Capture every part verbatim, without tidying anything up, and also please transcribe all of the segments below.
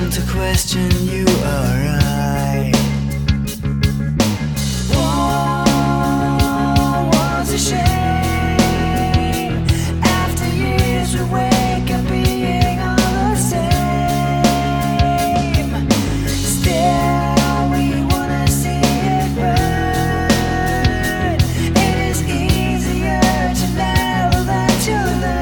reason to question you or I. War was a shame. After years we wake up being all the same. Still we wanna see it burn. It is easier to level than to learn.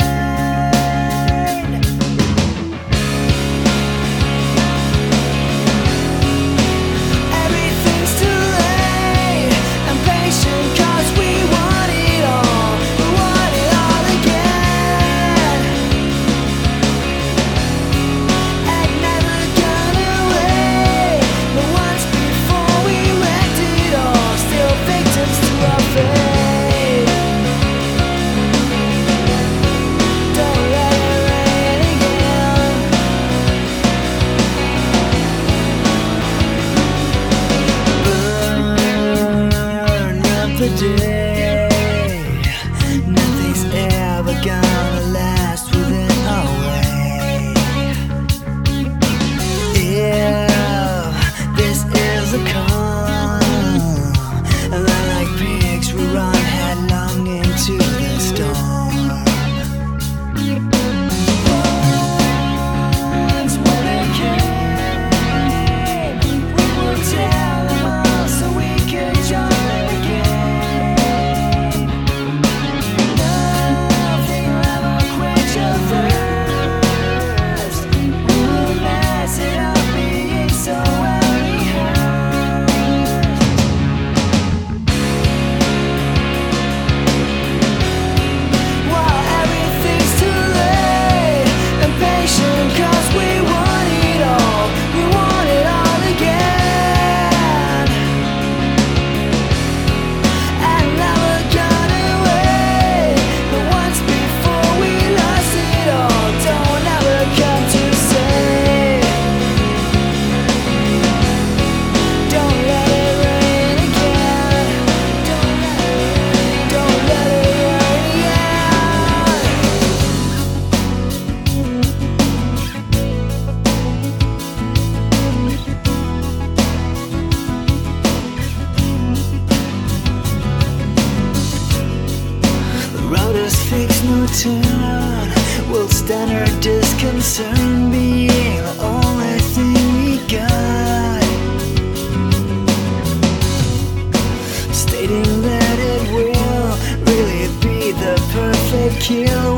The day, nothing's ever gonna last within our way. If this is a calm, and then like pigs we run headlong into the storm. Once when it came, we will tell them all so we can join. Fix no turn, we'll stand our disconcern, being the only thing we got. Stating that it will really be the perfect kill.